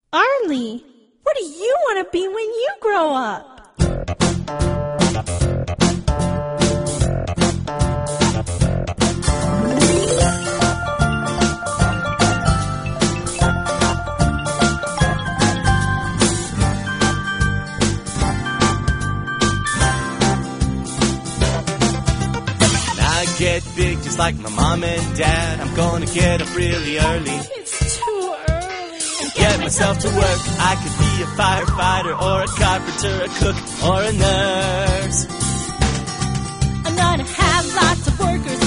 Arlie, what do you want to be when you grow up? Get big just like my mom and dad. I'm gonna get up really early. It's too early. Get myself to work. I could be a firefighter or a carpenter, a cook or a nurse. I'm gonna have lots of workers